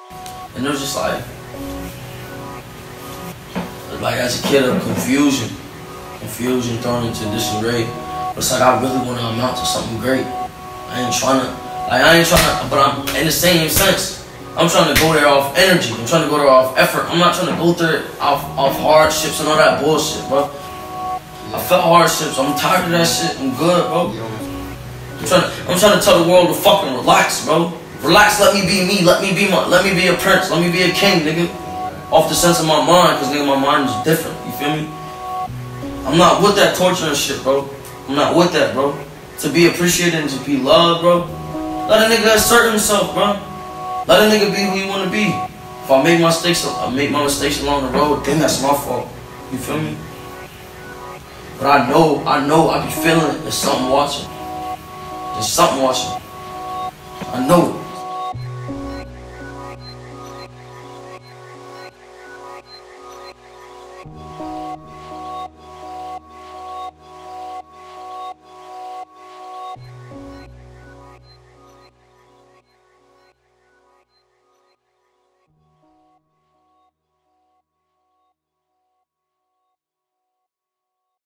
And it was just like as a kid of confusion thrown into disarray. But it's like I really want to amount to something great. I ain't trying to, but I'm in the same sense. I'm trying to go there off energy. I'm trying to go there off effort. I'm not trying to go there off hardships and all that bullshit, bro. I felt hardships. I'm tired of that shit. I'm good, bro. I'm trying to tell the world to fucking relax, bro. Relax. Let me be me. Let me be a prince. Let me be a king, nigga. Off the sense of my mind, cause nigga, my mind is different. You feel me? I'm not with that torture and shit, bro. I'm not with that, bro. To be appreciated and to be loved, bro. Let a nigga assert himself, bro. Let a nigga be who you wanna be. If I make my mistakes along the road, then that's my fault. You feel me? But I know, I be feeling it. There's something watching. There's something watching. I know it.